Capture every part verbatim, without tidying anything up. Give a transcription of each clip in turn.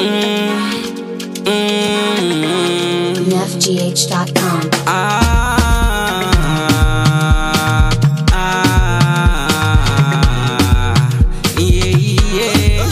N F G H dot com. Ah, ah, yeah, yeah.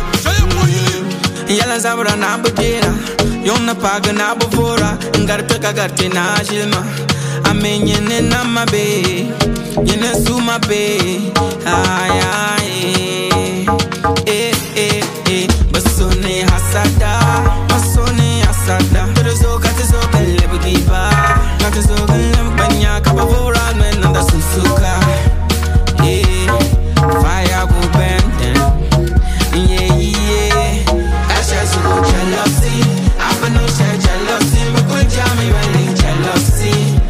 Yalla zabra na budera, yon na paga na buvora, ngarpe kagarte na jilma. Amenye ne na mabe, yene suma be, ay ay, eh eh eh, basone hasada, basone hasada. Terezo katezo kelle bugiba, katezo kelle banya kabavora nenda susuka, eh, fire go bend, yeah yeah. Asha sugo jealousy, I no share jealousy, but good jammy really jealousy.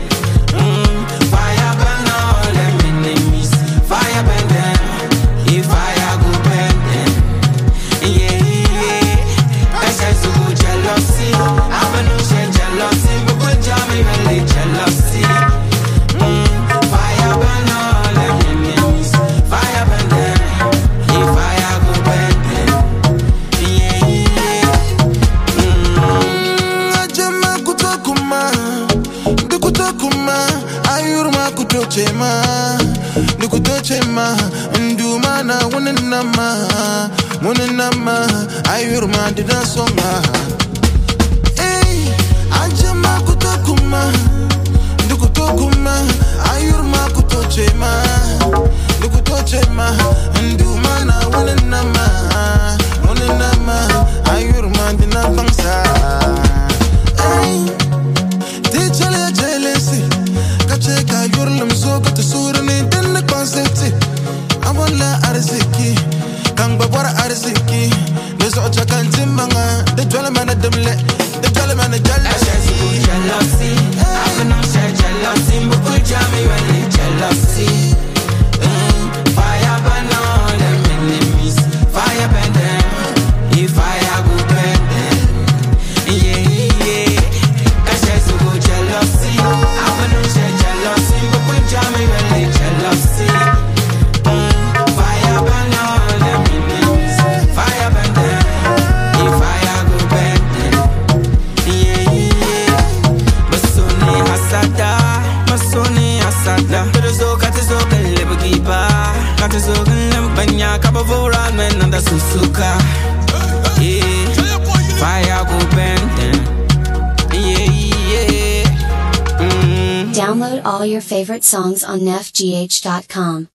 Chema, nukuto chema, nduma na wunenama, wunenama, ayurma dida songa. Hey, ajama kutokuma, nukutokuma, ayurma kuto chema, nukuto chema, nduma na wunenama, wunenama, ayurma dida bangsa. Hey, tichale jealousy. Kacheka yurlum so kata surani dinna konsepti awala arziki kang babara arziki nezo chakan timbanga de jwala mana demle de jwala mana jealousy jealousy I no share jealousy but jami really jealousy fire burn all them enemies fire burn them if fire go burn them yeah yeah kashesi go jealousy I no share jealousy but jami really jealousy fire burn all them enemies fire burn them if fire go burn them yeah yeah basone hasada basone hasada terezo katezo kelle bugiba katezo kelle banya kabavora nenda susuka yeah fire go burn them yeah yeah. Download all your favorite songs on N F G H dot com.